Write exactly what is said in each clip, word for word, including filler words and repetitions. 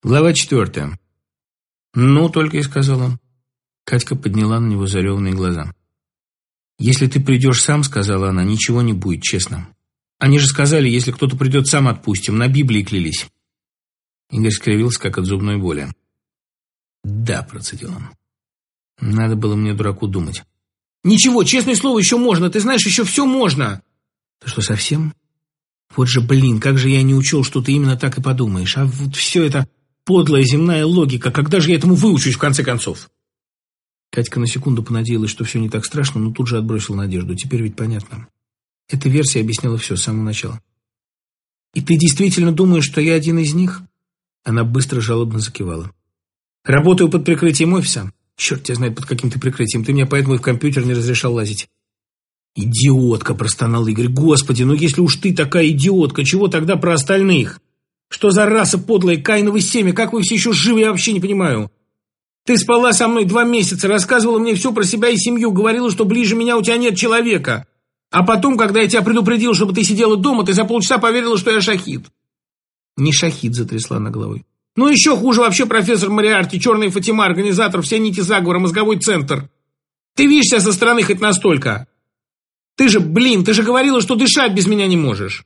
Глава четвертая. «Ну, только и сказал он». Катька подняла на него зареванные глаза. «Если ты придешь сам, — сказала она, — ничего не будет, честно. Они же сказали, если кто-то придет, сам отпустим, на Библии клялись». Игорь скривился, как от зубной боли. «Да, — процедил он. Надо было мне, дураку, думать». «Ничего, честное слово, еще можно, ты знаешь, еще все можно». «Ты что, совсем? Вот же, блин, как же я не учел, что ты именно так и подумаешь. А вот все это подлая земная логика, когда же я этому выучусь, в конце концов?» Катька на секунду понадеялась, что все не так страшно, но тут же отбросила надежду. Теперь ведь понятно. Эта версия объясняла все с самого начала. «И ты действительно думаешь, что я один из них?» Она быстро жалобно закивала. «Работаю под прикрытием офиса. Черт тебя знает, под каким ты прикрытием. Ты мне поэтому и в компьютер не разрешал лазить». «Идиотка!» – простонал Игорь. «Господи, ну если уж ты такая идиотка, чего тогда про остальных? Что за раса подлая, Каиново семя? Как вы все еще живы, я вообще не понимаю. Ты спала со мной два месяца, рассказывала мне все про себя и семью, говорила, что ближе меня у тебя нет человека. А потом, когда я тебя предупредил, чтобы ты сидела дома, ты за полчаса поверила, что я шахид». «Не шахид», – затрясла она головой. «Ну еще хуже вообще профессор Мориарти, черная Фатима, организатор, все нити заговора, мозговой центр. Ты видишь себя со стороны хоть настолько? Ты же, блин, ты же говорила, что дышать без меня не можешь».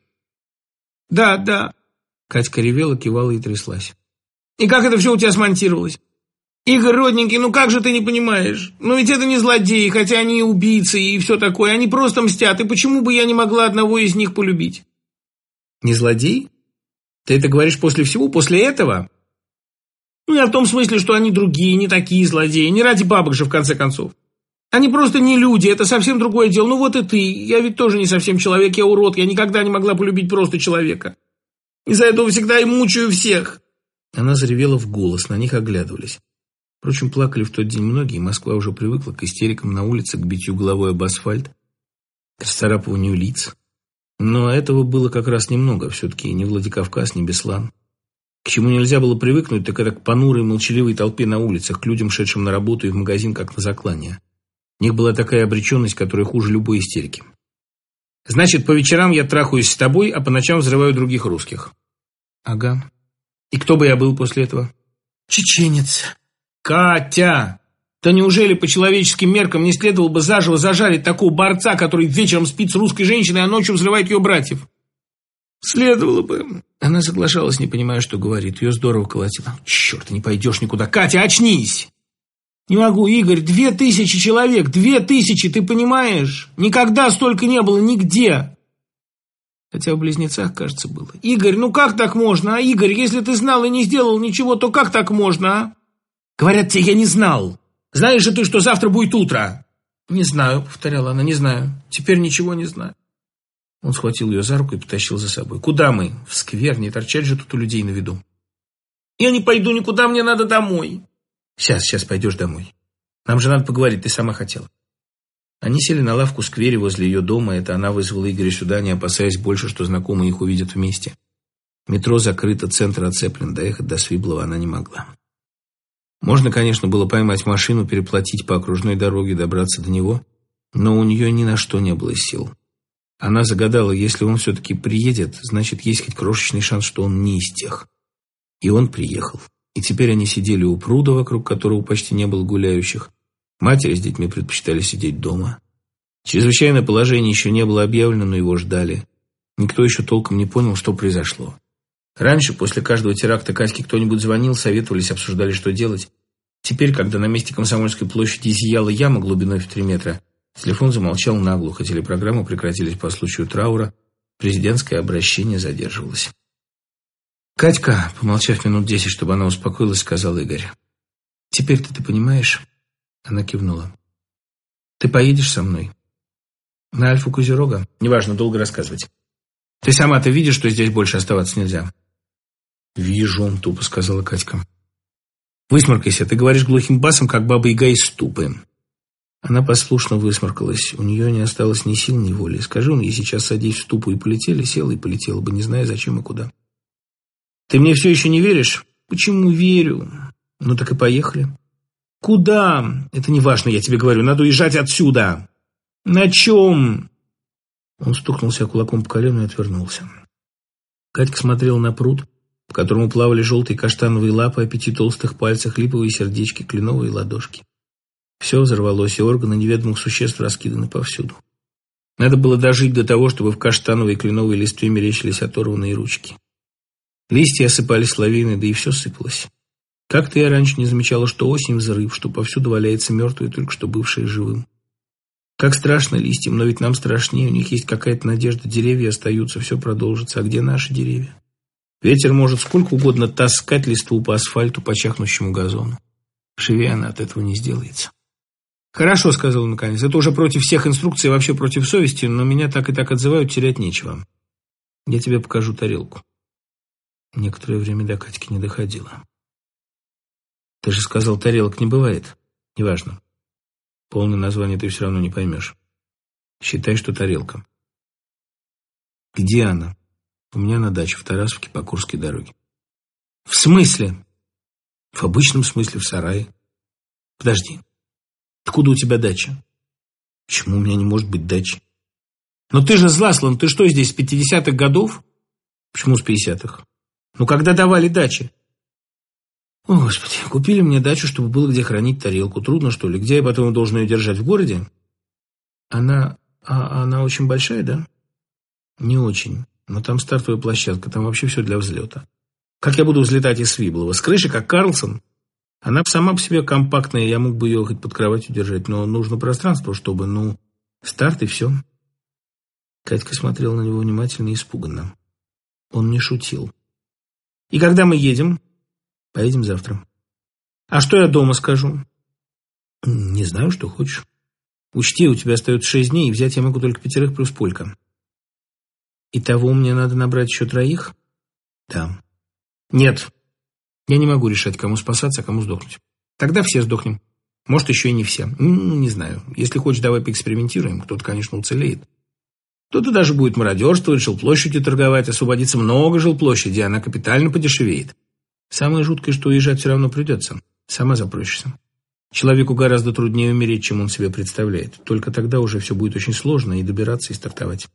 «Да, да». Катька ревела, кивала и тряслась. «И как это все у тебя смонтировалось? Игорь, родненький, ну как же ты не понимаешь? Ну ведь это не злодеи, хотя они и убийцы, и все такое. Они просто мстят, и почему бы я не могла одного из них полюбить?» «Не злодей? Ты это говоришь после всего, после этого?» «Ну я в том смысле, что они другие, не такие злодеи, не ради бабок же в конце концов. Они просто не люди, это совсем другое дело. Ну вот и ты, я ведь тоже не совсем человек, я урод, я никогда не могла полюбить просто человека. Из-за этого всегда и мучаю всех». Она заревела в голос, на них оглядывались. Впрочем, плакали в тот день многие, Москва уже привыкла к истерикам на улице, к битью головой об асфальт, к расцарапыванию лиц. Но этого было как раз немного, все-таки ни Владикавказ, ни Беслан. К чему нельзя было привыкнуть, так это к понурой молчаливой толпе на улицах, к людям, шедшим на работу и в магазин, как на заклание. У них была такая обреченность, которая хуже любой истерики. «Значит, по вечерам я трахаюсь с тобой, а по ночам взрываю других русских». «Ага. И кто бы я был после этого?» «Чеченец». «Катя! Да неужели по человеческим меркам не следовало бы заживо зажарить такого борца, который вечером спит с русской женщиной, а ночью взрывает ее братьев?» «Следовало бы». Она соглашалась, не понимая, что говорит. Ее здорово колотило. «Черт, ты не пойдешь никуда! Катя, очнись!» «Не могу, Игорь, две тысячи человек, две тысячи, ты понимаешь? Никогда столько не было нигде!» Хотя в Близнецах, кажется, было. «Игорь, ну как так можно, а? Игорь, если ты знал и не сделал ничего, то как так можно, а?» «Говорят тебе, я не знал. Знаешь же ты, что завтра будет утро?» «Не знаю», — повторяла она, — «не знаю. Теперь ничего не знаю». Он схватил ее за руку и потащил за собой. «Куда мы? В сквер, не торчать же тут у людей на виду». «Я не пойду никуда, мне надо домой». «Сейчас, сейчас пойдешь домой. Нам же надо поговорить, ты сама хотела». Они сели на лавку в сквере возле ее дома. Это она вызвала Игоря сюда, не опасаясь больше, что знакомые их увидят вместе. Метро закрыто, центр оцеплен. Доехать до Свиблова она не могла. Можно, конечно, было поймать машину, переплатить по окружной дороге, добраться до него, но у нее ни на что не было сил. Она загадала, если он все-таки приедет, значит, есть хоть крошечный шанс, что он не из тех. И он приехал. И теперь они сидели у пруда, вокруг которого почти не было гуляющих. Матери с детьми предпочитали сидеть дома. Чрезвычайное положение еще не было объявлено, но его ждали. Никто еще толком не понял, что произошло. Раньше, после каждого теракта, Катьке кто-нибудь звонил, советовались, обсуждали, что делать. Теперь, когда на месте Комсомольской площади зияла яма глубиной в три метра, телефон замолчал наглухо, телепрограммы прекратились по случаю траура, президентское обращение задерживалось. «Катька», помолчав минут десять, чтобы она успокоилась, сказал Игорь. «Теперь-то ты понимаешь?» Она кивнула. «Ты поедешь со мной? На Альфу Козерога? Неважно, долго рассказывать. Ты сама-то видишь, что здесь больше оставаться нельзя?» «Вижу», — тупо сказала Катька. «Высморкайся, ты говоришь глухим басом, как баба-яга из ступы». Она послушно высморкалась. У нее не осталось ни сил, ни воли. Скажи он ей сейчас садись в ступу и полетели, села и полетела бы, не зная, зачем и куда. «Ты мне все еще не веришь?» «Почему верю?» «Ну так и поехали». «Куда?» «Это не важно, я тебе говорю, надо уезжать отсюда». «На чем?» Он стукнулся кулаком по колену и отвернулся. Катька смотрела на пруд, по которому плавали желтые каштановые лапы, а пяти толстых пальцах липовые сердечки, кленовые ладошки. Все взорвалось, и органы неведомых существ раскиданы повсюду. Надо было дожить до того, чтобы в каштановой и кленовой листве мерещились оторванные ручки. Листья осыпались лавиной, да и все сыпалось. Как-то я раньше не замечала, что осень взрыв, что повсюду валяется мертвое, только что бывшее живым. Как страшно листьям, но ведь нам страшнее, у них есть какая-то надежда, деревья остаются, все продолжится. А где наши деревья? Ветер может сколько угодно таскать листву по асфальту, по чахнущему газону. Живее она от этого не сделается. «Хорошо», — сказал он наконец, — «это уже против всех инструкций, вообще против совести, но меня так и так отзывают, терять нечего. Я тебе покажу тарелку». Некоторое время до Катьки не доходило. «Ты же сказал, тарелок не бывает». «Неважно. Полное название ты все равно не поймешь. Считай, что тарелка». «Где она?» «У меня на даче в Тарасовке по Курской дороге». «В смысле?» «В обычном смысле, в сарае». «Подожди. Откуда у тебя дача?» «Почему у меня не может быть дачи?» «Но ты же Зласлан, ты что здесь, с пятидесятых годов?» «Почему с пятидесятых?» «Ну, когда давали дачи?» «О, Господи, купили мне дачу, чтобы было где хранить тарелку. Трудно, что ли? Где я потом должен ее держать? В городе?» «Она... А, она очень большая, да?» «Не очень. Но там стартовая площадка, там вообще все для взлета. Как я буду взлетать из Свиблова? С крыши, как Карлсон? Она сама по себе компактная, я мог бы ее хоть под кроватью держать, но нужно пространство, чтобы, ну, старт и все». Катька смотрела на него внимательно и испуганно. Он не шутил. «И когда мы едем?» «Поедем завтра». «А что я дома скажу?» «Не знаю, что хочешь. Учти, у тебя остается шесть дней, и взять я могу только пятерых плюс Полька». «Итого мне надо набрать еще троих?» «Да». «Нет. Я не могу решать, кому спасаться, а кому сдохнуть. Тогда все сдохнем. Может, еще и не все. Ну, не знаю. Если хочешь, давай поэкспериментируем. Кто-то, конечно, уцелеет. Кто-то даже будет мародерствовать, жилплощадью торговать, освободится много жилплощади, она капитально подешевеет. Самое жуткое, что уезжать все равно придется. Сама запросишься. Человеку гораздо труднее умереть, чем он себе представляет. Только тогда уже все будет очень сложно и добираться, и стартовать».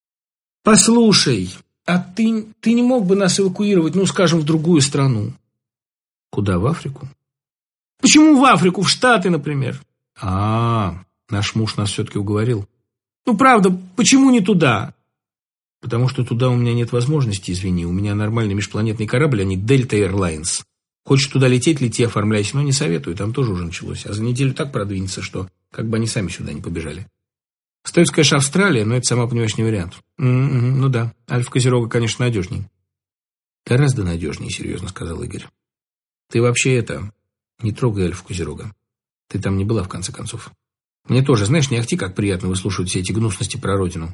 «Послушай, а ты, ты не мог бы нас эвакуировать, ну, скажем, в другую страну?» «Куда, в Африку?» «Почему в Африку? В Штаты, например?» «А, наш муж нас все-таки уговорил». «Ну, правда, почему не туда?» «Потому что туда у меня нет возможности, извини. У меня нормальный межпланетный корабль, а не Delta Airlines. Хочешь туда лететь, лети, оформляйся, но не советую, там тоже уже началось. А за неделю так продвинется, что как бы они сами сюда не побежали. Остается, конечно, Австралия, но это, сама понимаешь, не вариант». «Mm-hmm, ну да, Альфа-Козерога, конечно, надежней». «Гораздо надежнее», серьезно сказал Игорь. «Ты вообще это, не трогай Альфа-Козерога. Ты там не была, в конце концов. Мне тоже, знаешь, не ахти, как приятно выслушивать все эти гнусности про родину».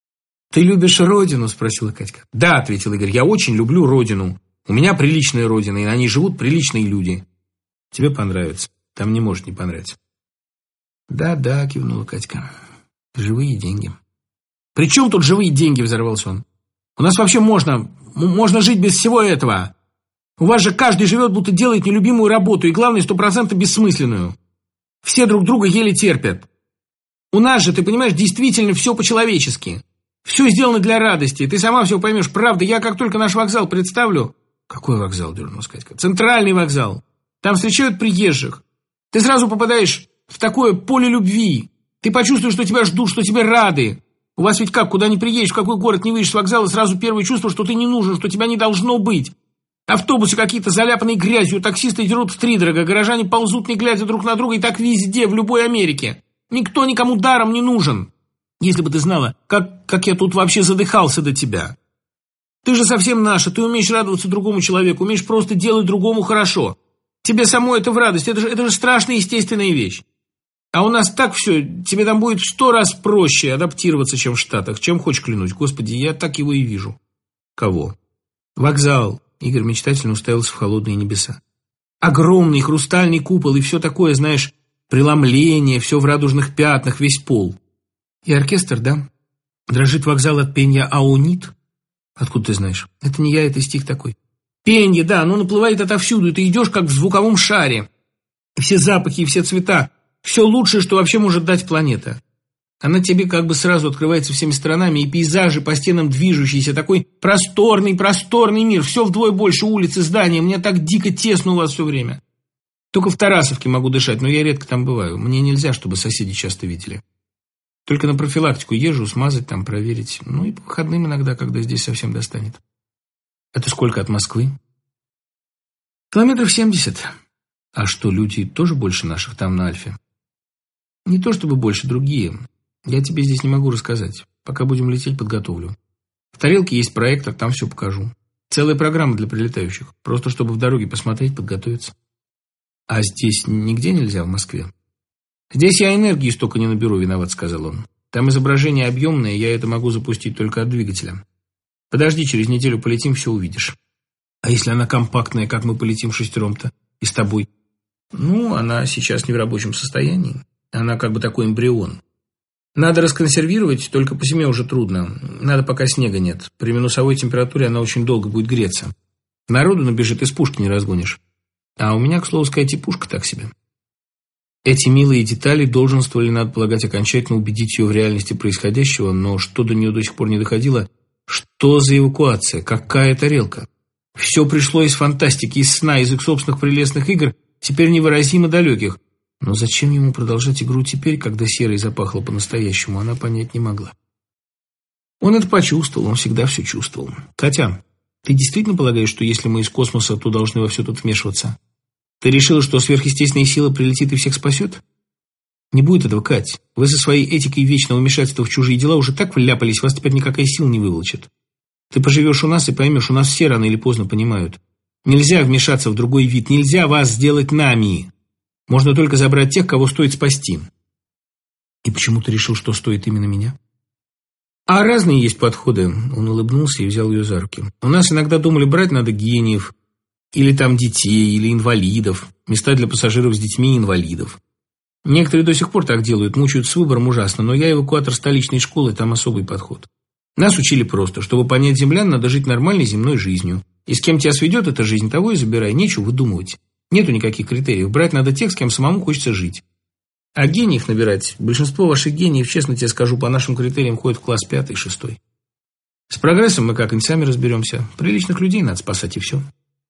«Ты любишь родину?» – спросила Катька. «Да», – ответил Игорь, – «я очень люблю родину. У меня приличная родина, и на ней живут приличные люди». «Тебе понравится. Там не может не понравиться». «Да-да», – кивнула Катька. «Живые деньги». «При чем тут живые деньги?» – взорвался он. «У нас вообще можно, можно жить без всего этого. У вас же каждый живет, будто делает нелюбимую работу, и, главное, сто процентов бессмысленную. Все друг друга еле терпят. У нас же, ты понимаешь, действительно все по-человечески. Все сделано для радости. Ты сама все поймешь. Правда, я как только наш вокзал представлю...» «Какой вокзал?» – дернулась Катька. «Центральный вокзал. Там встречают приезжих. Ты сразу попадаешь в такое поле любви. Ты почувствуешь, что тебя ждут, что тебе рады. У вас ведь как, куда ни приедешь, в какой город не выйдешь с вокзала, сразу первое чувство, что ты не нужен, что тебя не должно быть. Автобусы какие-то заляпанные грязью, таксисты дерут втридорога, горожане ползут, не глядя друг на друга, и так везде, в любой Америке. Никто никому даром не нужен. Если бы ты знала, как, как я тут вообще задыхался до тебя. Ты же совсем наша, ты умеешь радоваться другому человеку, умеешь просто делать другому хорошо. Тебе самой это в радость, это же, это же страшная естественная вещь. А у нас так все, тебе там будет в сто раз проще адаптироваться, чем в Штатах. Чем хочешь, клянусь. Господи, я так его и вижу». «Кого?» «Вокзал». Игорь мечтательно уставился в холодные небеса. «Огромный хрустальный купол и все такое, знаешь, преломление, все в радужных пятнах, весь пол. И оркестр, да? Дрожит вокзал от пенья аонит». «Откуда ты знаешь?» «Это не я, это стих такой». «Пенье, да, оно наплывает отовсюду, и ты идешь как в звуковом шаре. И все запахи, и все цвета. Все лучшее, что вообще может дать планета. Она тебе как бы сразу открывается всеми сторонами, и пейзажи по стенам движущиеся, такой просторный, просторный мир, все вдвое больше улиц и зданий, мне так дико тесно у вас все время. Только в Тарасовке могу дышать, но я редко там бываю, мне нельзя, чтобы соседи часто видели. Только на профилактику езжу, смазать там, проверить, ну и по выходным иногда, когда здесь совсем достанет. Это сколько от Москвы? Километров семьдесят. А что, люди тоже больше наших там на Альфе? Не то чтобы больше, другие. Я тебе здесь не могу рассказать. Пока будем лететь, подготовлю. В тарелке есть проектор, там все покажу. Целая программа для прилетающих. Просто чтобы в дороге посмотреть, подготовиться. А здесь нигде нельзя, в Москве? Здесь я энергии столько не наберу, виноват, сказал он. Там изображение объемное, я это могу запустить только от двигателя. Подожди, через неделю полетим, все увидишь. А если она компактная, как мы полетим шестером-то? И с тобой? Ну, она сейчас не в рабочем состоянии. Она как бы такой эмбрион. Надо расконсервировать, только по зиме уже трудно. Надо, пока снега нет. При минусовой температуре она очень долго будет греться. Народу набежит, из пушки не разгонишь. А у меня, к слову сказать, и пушка так себе. Эти милые детали долженствовали, надо полагать, окончательно убедить ее в реальности происходящего, но что до нее до сих пор не доходило, что за эвакуация, какая тарелка. Все пришло из фантастики, из сна, из их собственных прелестных игр, теперь невыразимо далеких. Но зачем ему продолжать игру теперь, когда серой запахло по-настоящему, она понять не могла. Он это почувствовал, он всегда все чувствовал. Катя, ты действительно полагаешь, что если мы из космоса, то должны во все тут вмешиваться? Ты решила, что сверхъестественная сила прилетит и всех спасет? Не будет этого, Кать. Вы со своей этикой вечного вмешательства в чужие дела уже так вляпались, вас теперь никакая сила не выволочит. Ты поживешь у нас и поймешь, у нас все рано или поздно понимают. Нельзя вмешаться в другой вид, нельзя вас сделать нами. Можно только забрать тех, кого стоит спасти. И почему ты решил, что стоит именно меня? А разные есть подходы. Он улыбнулся и взял ее за руки. У нас иногда думали, брать надо гениев, или там детей, или инвалидов. Места для пассажиров с детьми и инвалидов. Некоторые до сих пор так делают, мучают с выбором ужасно, но я эвакуатор столичной школы, там особый подход. Нас учили просто, чтобы понять землян, надо жить нормальной земной жизнью. И с кем тебя сведет эта жизнь, того и забирай, нечего выдумывать. Нету никаких критериев. Брать надо тех, с кем самому хочется жить. А гениев набирать, большинство ваших гениев, честно тебе скажу, по нашим критериям ходят в класс пятый, шестой. С прогрессом мы как-нибудь сами разберемся. Приличных людей надо спасать, и все.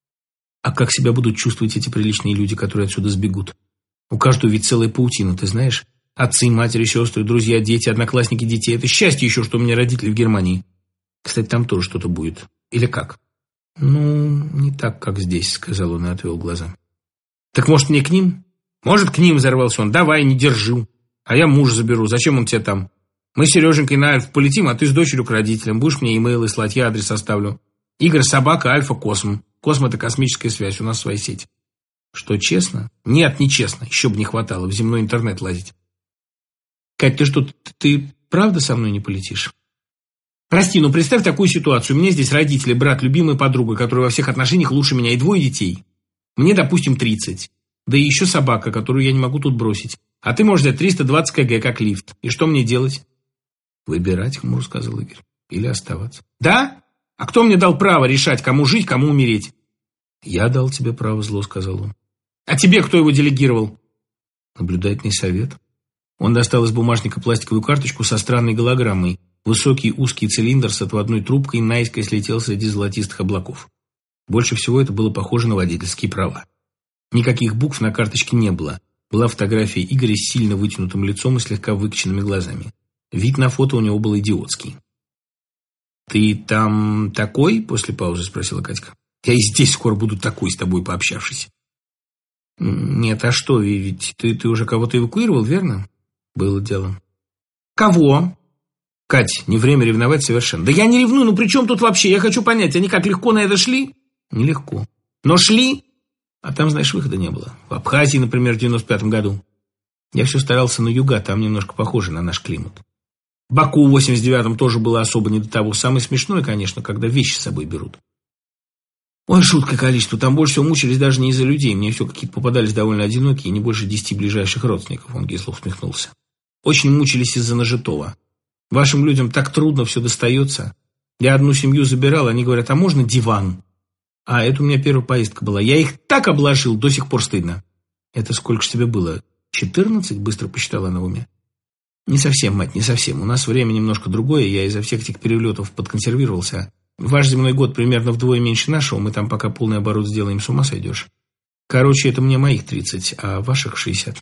А как себя будут чувствовать эти приличные люди, которые отсюда сбегут? У каждого ведь целая паутина, ты знаешь? Отцы, матери, сестры, друзья, дети, одноклассники детей. Это счастье еще, что у меня родители в Германии. Кстати, там тоже что-то будет. Или как? Ну, не так, как здесь, сказал он и отвел глаза. Так может мне к ним? Может, к ним, взорвался он. Давай, не держу. А я муж заберу. Зачем он тебе там? Мы с Сереженькой на Альф полетим, а ты с дочерью к родителям. Будешь мне имейлы слать, я адрес оставлю. Игорь Собака, Альфа, Косм. Косм — это космическая связь, у нас своя сеть. Что, честно? Нет, не честно. Еще бы не хватало в земной интернет лазить. Кать, ты что, ты, ты правда со мной не полетишь? Прости, но представь такую ситуацию. У меня здесь родители, брат, любимая подруга, которая во всех отношениях лучше меня, и двое детей. Мне, допустим, тридцать. Да и еще собака, которую я не могу тут бросить. А ты можешь взять триста двадцать километров как лифт. И что мне делать? Выбирать, хмуро сказал Игорь. Или оставаться. Да? А кто мне дал право решать, кому жить, кому умереть? Я дал тебе право, зло сказал он. А тебе кто его делегировал? Наблюдательный совет. Он достал из бумажника пластиковую карточку со странной голограммой. Высокий узкий цилиндр с отводной трубкой наискось летел среди золотистых облаков. Больше всего это было похоже на водительские права. Никаких букв на карточке не было. Была фотография Игоря с сильно вытянутым лицом и слегка выкоченными глазами. Вид на фото у него был идиотский. «Ты там такой?» – после паузы спросила Катька. «Я и здесь скоро буду такой, с тобой пообщавшись». «Нет, а что, ведь ты, ты уже кого-то эвакуировал, верно?» «Было дело». «Кого?» «Кать, не время ревновать совершенно». «Да я не ревную, ну при чем тут вообще? Я хочу понять, они как легко на это шли?» «Нелегко». «Но шли?» «А там, знаешь, выхода не было. В Абхазии, например, в девяносто пятом году. Я все старался на юга, там немножко похоже на наш климат. Баку в восемьдесят девятом тоже было особо не до того. Самое смешное, конечно, когда вещи с собой берут. Ой, жуткое количество. Там больше всего мучились даже не из-за людей. Мне все какие-то попадались довольно одинокие, не больше десяти ближайших родственников». Он кисло усмехнулся. «Очень мучились из-за нажитого. Вашим людям так трудно все достается. Я одну семью забирал, они говорят, а можно диван? А это у меня первая поездка была. Я их так обложил, до сих пор стыдно». «Это сколько ж тебе было? Четырнадцать?» Быстро посчитала она в уме. Не совсем, мать, не совсем. У нас время немножко другое, я из-за всех этих перелетов подконсервировался. Ваш земной год примерно вдвое меньше нашего, мы там пока полный оборот сделаем, с ума сойдешь. Короче, это мне моих тридцать, а ваших шестьдесят.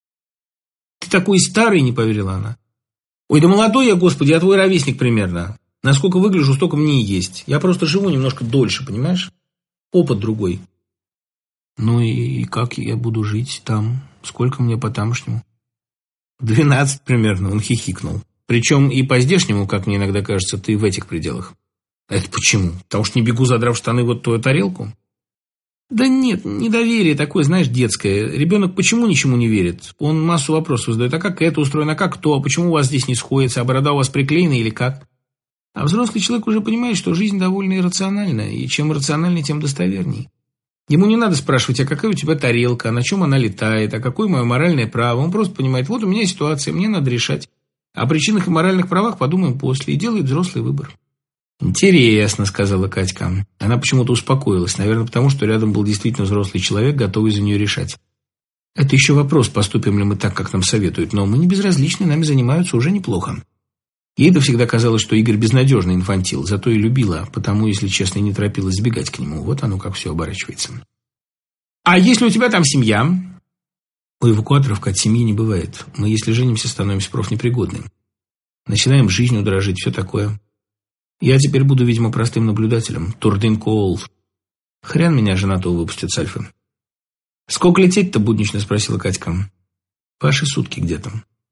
Ты такой старый, не поверила она. Ой, да молодой я, господи, я твой ровесник примерно. Насколько выгляжу, столько мне и есть. Я просто живу немножко дольше, понимаешь? Опыт другой. Ну и как я буду жить там? Сколько мне по-тамошнему? Двенадцать примерно, он хихикнул. Причем и по-здешнему, как мне иногда кажется, ты в этих пределах. Это почему? Потому что не бегу, задрав штаны, вот твою тарелку? Да нет, недоверие такое, знаешь, детское. Ребенок почему ничему не верит? Он массу вопросов задает. А как это устроено? А как то? А почему у вас здесь не сходится? А борода у вас приклеена или как? А взрослый человек уже понимает, что жизнь довольно иррациональна. И чем рациональнее, тем достоверней. Ему не надо спрашивать, а какая у тебя тарелка, а на чем она летает, а какое мое моральное право. Он просто понимает, вот у меня ситуация, мне надо решать. О причинах и моральных правах подумаем после. И делает взрослый выбор. «Интересно», — сказала Катька. Она почему-то успокоилась. Наверное, потому что рядом был действительно взрослый человек, готовый за нее решать. «Это еще вопрос, поступим ли мы так, как нам советуют. Но мы не безразличны, нами занимаются уже неплохо». Ей-то всегда казалось, что Игорь безнадежный инфантил, зато и любила, потому, если честно, не торопилась сбегать к нему. Вот оно как все оборачивается. «А если у тебя там семья?» У эвакуаторов, Кать, семьи не бывает. Мы, если женимся, становимся профнепригодны. Начинаем жизнью дорожить, все такое. Я теперь буду, видимо, простым наблюдателем. Турдин Коул. Хрен меня женатого выпустят с Альфы. «Сколько лететь-то?» — буднично спросила Катька. «Ваши сутки где-то».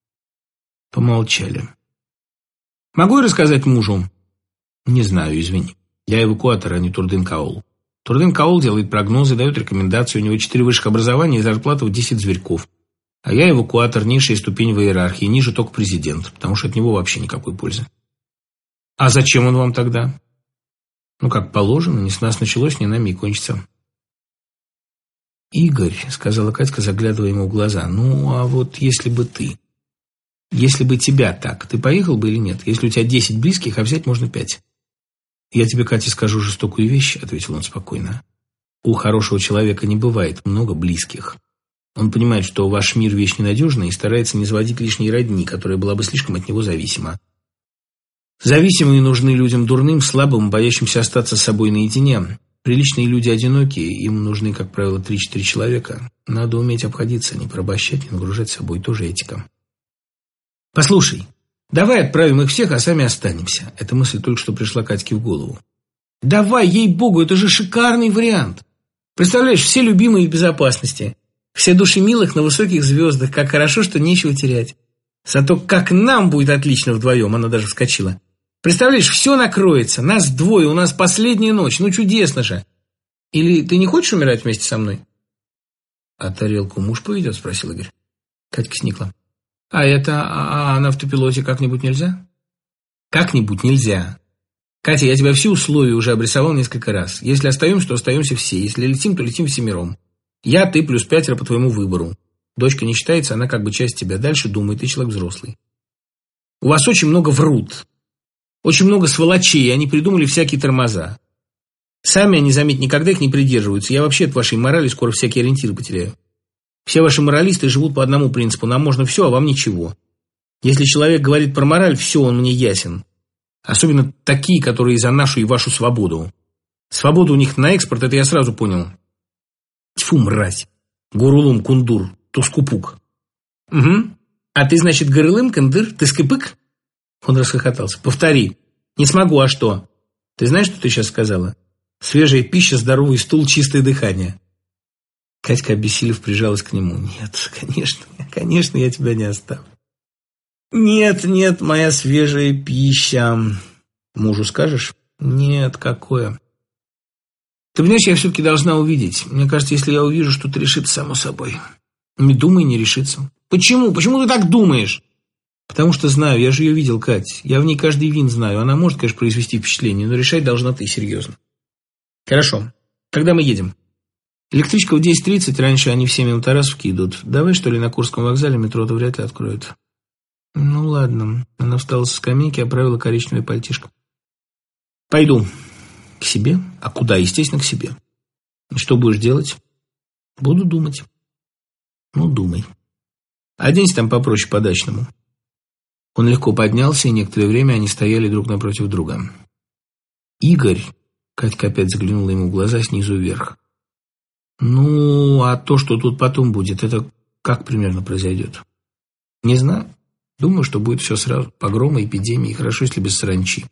Помолчали. «Могу я рассказать мужу?» «Не знаю, извини. Я эвакуатор, а не Турдин Коул. Турдин Коул делает прогнозы, дает рекомендации. У него четыре высших образования и зарплата в десять зверьков. А я эвакуатор, низшая ступень в иерархии, ниже только президент, потому что от него вообще никакой пользы». «А зачем он вам тогда?» «Ну, как положено, не с нас началось, не нами и кончится». «Игорь», — сказала Катька, заглядывая ему в глаза, «ну, а вот если бы ты, если бы тебя так, ты поехал бы или нет? Если у тебя десять близких, а взять можно пять». «Я тебе, Катя, скажу жестокую вещь», — ответил он спокойно. «У хорошего человека не бывает много близких. Он понимает, что ваш мир вещь ненадежная и старается не заводить лишней родни, которая была бы слишком от него зависима. Зависимые нужны людям дурным, слабым, боящимся остаться с собой наедине. Приличные люди одинокие, им нужны, как правило, три-четыре человека. Надо уметь обходиться, не порабощать, не нагружать собой, тоже этика. Послушай, давай отправим их всех, а сами останемся». Эта мысль только что пришла Катьке в голову. «Давай, ей-богу, это же шикарный вариант. Представляешь, все любимые в безопасности, все души милых на высоких звездах, как хорошо, что нечего терять. Зато как нам будет отлично вдвоем», она даже вскочила. «Представляешь, все накроется, нас двое, у нас последняя ночь, ну чудесно же. Или ты не хочешь умирать вместе со мной?» «А тарелку муж поведет?» — спросил Игорь. Катька сникла. «А это, а, а на автопилоте как-нибудь нельзя?» «Как-нибудь нельзя. Катя, я тебе все условия уже обрисовал несколько раз. Если остаемся, то остаемся все. Если летим, то летим всемиром. Я, ты плюс пятеро по твоему выбору. Дочка не считается, она как бы часть тебя. Дальше думай, ты человек взрослый. У вас очень много врут. Очень много сволочей, они придумали всякие тормоза. Сами они, заметь, никогда их не придерживаются. Я вообще от вашей морали скоро всякие ориентиры потеряю. Все ваши моралисты живут по одному принципу. Нам можно все, а вам ничего. Если человек говорит про мораль, все, он мне ясен. Особенно такие, которые за нашу и вашу свободу. Свобода у них на экспорт, это я сразу понял. Тьфу, мразь. Гурулум, кундур, тускупук. Угу. А ты, значит, горылым, кандыр, ты скипык? Он расхохотался. Повтори. Не смогу, а что? Ты знаешь, что ты сейчас сказала? Свежая пища, здоровый стул, чистое дыхание. Катька, обессилев, прижалась к нему. Нет, конечно, конечно, я тебя не оставлю. Нет, нет, моя свежая пища. Мужу скажешь? Нет, какое? Ты понимаешь, я все-таки должна увидеть. Мне кажется, если я увижу, что-то решится само собой. Не думай, не решится. Почему? Почему ты так думаешь? Потому что знаю, я же ее видел, Кать. Я в ней каждый вин знаю. Она может, конечно, произвести впечатление, но решать должна ты, серьезно. Хорошо. Когда мы едем? Электричка в десять тридцать, раньше они в семь минут Тарасовки идут. Давай, что ли, на Курском вокзале, метро-то вряд ли откроют. Ну, ладно. Она встала со скамейки, оправила коричневое пальтишко. Пойду. К себе? А куда? Естественно, к себе. И что будешь делать? Буду думать. Ну, думай. Оденься там попроще, по-дачному. Он легко поднялся, и некоторое время они стояли друг напротив друга. «Игорь», — Катька опять заглянула ему в глаза снизу вверх. «Ну, а то, что тут потом будет, это как примерно произойдет?» «Не знаю. Думаю, что будет все сразу. Погромы, эпидемии, хорошо, если без саранчи».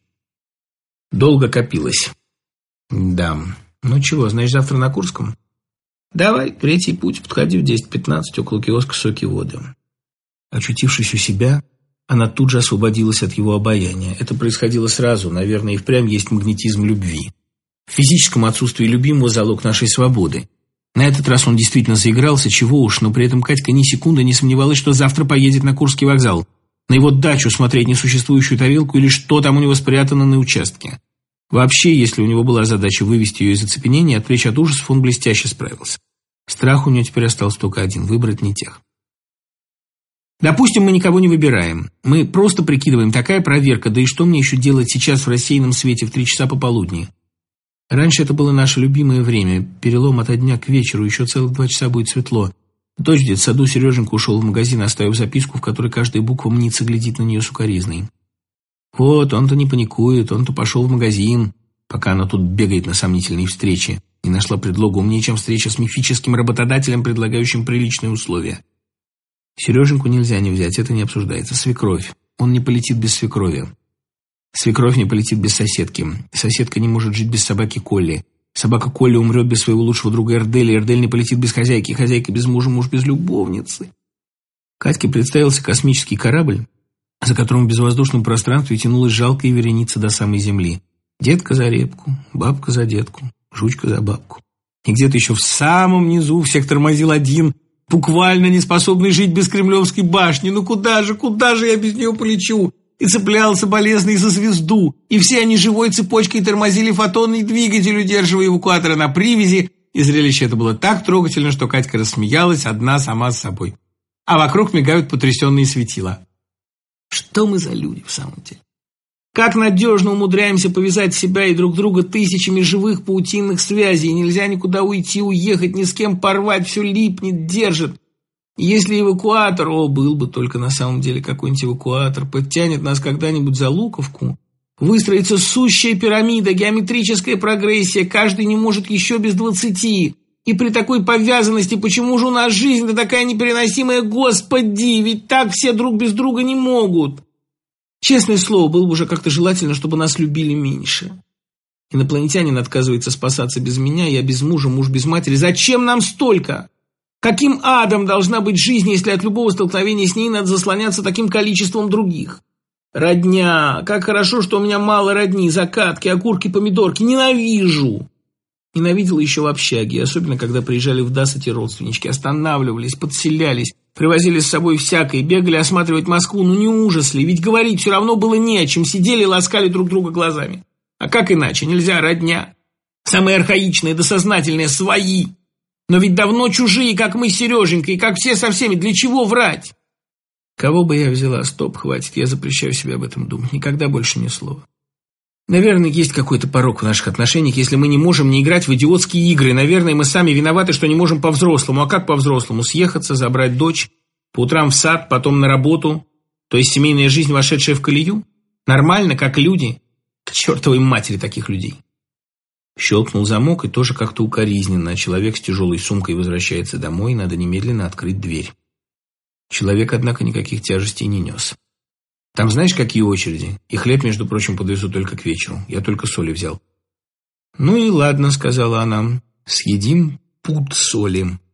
«Долго копилось». «Да. Ну чего, значит, завтра на Курском?» «Давай, третий путь. Подходи в десять пятнадцать около киоска «Соки воды». Очутившись у себя, она тут же освободилась от его обаяния. Это происходило сразу. Наверное, и впрямь есть магнетизм любви. В физическом отсутствии любимого залог нашей свободы. На этот раз он действительно заигрался, чего уж, но при этом Катька ни секунды не сомневалась, что завтра поедет на Курский вокзал, на его дачу смотреть несуществующую тарелку или что там у него спрятано на участке. Вообще, если у него была задача вывести ее из оцепенения и отвлечь от ужасов, он блестяще справился. Страх у нее теперь остался только один – выбрать не тех. Допустим, мы никого не выбираем. Мы просто прикидываем, такая проверка, да и что мне еще делать сейчас в рассеянном свете в три часа пополудни? Раньше это было наше любимое время. Перелом ото дня к вечеру, еще целых два часа будет светло. Дочь в детсаду, Сереженька ушел в магазин, оставив записку, в которой каждая буква мнится, глядит на нее сукоризной. Вот, он-то не паникует, он-то пошел в магазин, пока она тут бегает на сомнительные встречи, и нашла предлога умнее, чем встреча с мифическим работодателем, предлагающим приличные условия. Сереженьку нельзя не взять, это не обсуждается. Свекровь. Он не полетит без свекрови. Свекровь не полетит без соседки. Соседка не может жить без собаки Колли. Собака Колли умрет без своего лучшего друга Эрделя. Эрдель не полетит без хозяйки. Хозяйка без мужа, муж без любовницы. Катьке представился космический корабль, за которым в безвоздушном пространстве тянулась жалкая вереница до самой земли. Детка за репку, бабка за детку, жучка за бабку. И где-то еще в самом низу всех тормозил один, буквально не способный жить без Кремлевской башни. Ну куда же, куда же я без нее полечу? И цеплялся болезненно и за звезду. И все они живой цепочкой тормозили фотонный двигатель, удерживая эвакуатора на привязи. И зрелище это было так трогательно, что Катька рассмеялась одна сама с собой. А вокруг мигают потрясенные светила. Что мы за люди в самом деле? Как надежно умудряемся повязать себя и друг друга тысячами живых паутинных связей. Нельзя никуда уйти, уехать, ни с кем порвать, все липнет, держит. Если эвакуатор, о, был бы только на самом деле какой-нибудь эвакуатор, подтянет нас когда-нибудь за Луковку, выстроится сущая пирамида, геометрическая прогрессия, каждый не может еще без двадцати. И при такой повязанности, почему же у нас жизнь-то такая непереносимая, господи, ведь так все друг без друга не могут. Честное слово, было бы уже как-то желательно, чтобы нас любили меньше. Инопланетянин отказывается спасаться без меня, я без мужа, муж без матери. Зачем нам столько? Каким адом должна быть жизнь, если от любого столкновения с ней надо заслоняться таким количеством других? Родня. Как хорошо, что у меня мало родни, закатки, окурки, помидорки. Ненавижу. Ненавидела еще в общаге, особенно когда приезжали в ДАС эти родственнички, останавливались, подселялись, привозили с собой всякое, бегали осматривать Москву, ну не ужас ли, ведь говорить все равно было не о чем, сидели и ласкали друг друга глазами. А как иначе, нельзя, родня. Самые архаичные, досознательные, свои. Но ведь давно чужие, как мы с Сереженькой, как все со всеми, для чего врать? Кого бы я взяла, стоп, хватит, я запрещаю себе об этом думать, никогда больше ни слова. Наверное, есть какой-то порок в наших отношениях, если мы не можем не играть в идиотские игры. Наверное, мы сами виноваты, что не можем по-взрослому. А как по-взрослому? Съехаться, забрать дочь, по утрам в сад, потом на работу. То есть семейная жизнь, вошедшая в колею? Нормально, как люди? К чертовой матери таких людей. Щелкнул замок, и тоже как-то укоризненно. Человек с тяжелой сумкой возвращается домой, надо немедленно открыть дверь. Человек, однако, никаких тяжестей не нес. Там знаешь, какие очереди? И хлеб, между прочим, подвезу только к вечеру. Я только соли взял. Ну и ладно, сказала она. Съедим пуд соли.